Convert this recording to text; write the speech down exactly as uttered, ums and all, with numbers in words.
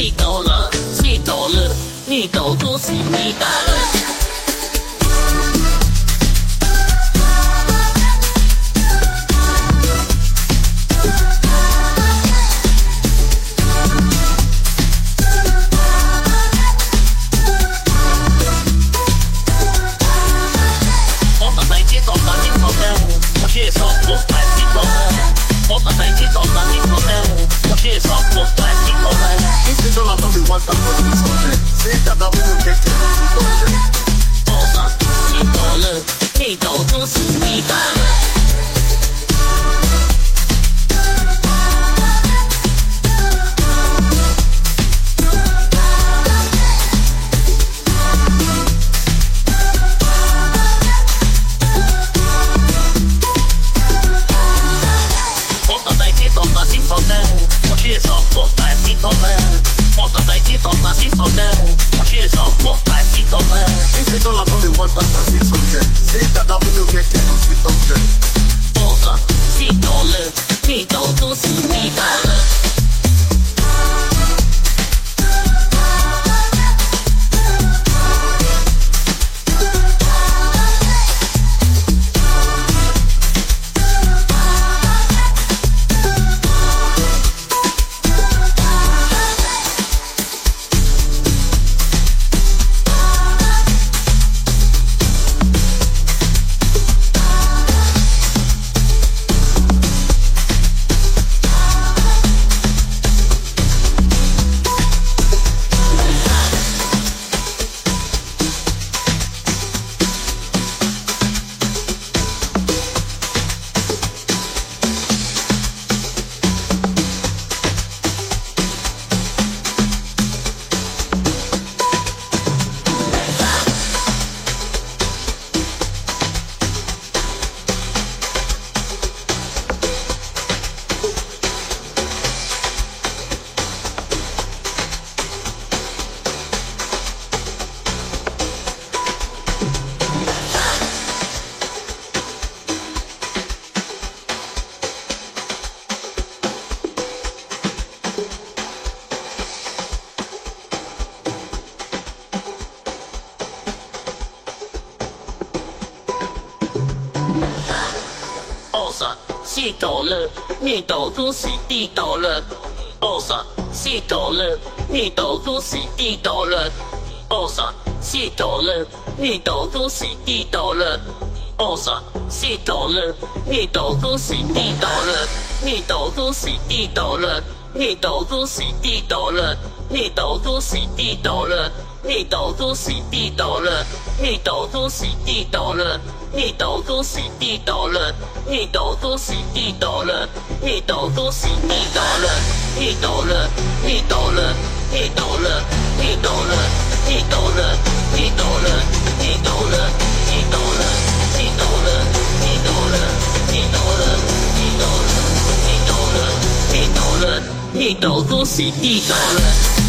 地道了，地道了，地道都是地道了。我把台阶走到尽头的，我接受我来尽头的。我把台阶走到尽头的，我接受我来尽头的。 一直都让东西玩到我尽头的，谁想到我们给钱尽头的？ 我把地道了，地道都是地道了。我介绍我来地头们，我把台阶走到尽头的，我介绍我来地头们。 一直都让东西玩到尽头的，谁想到我们给钱尽头的？ 我把地道了，地道都是地道了。二十四道了，你道都是地道了。二十四道了，你道都是地道了。二十四道了，你道都是地道了。二十四道了，你道都是地道了。你道都是地道了，你道都是地道了，你道都是地道了，你道都是地道了，你道都是地道了。你道都是地道了，你道都是地道了，你道都是地道了，地道了，地道了，地道了，地道了，地道了，地道了，地道了，地道了，地道了，地道了，地道了，地道了，地道了，地道了，地道都是地道了。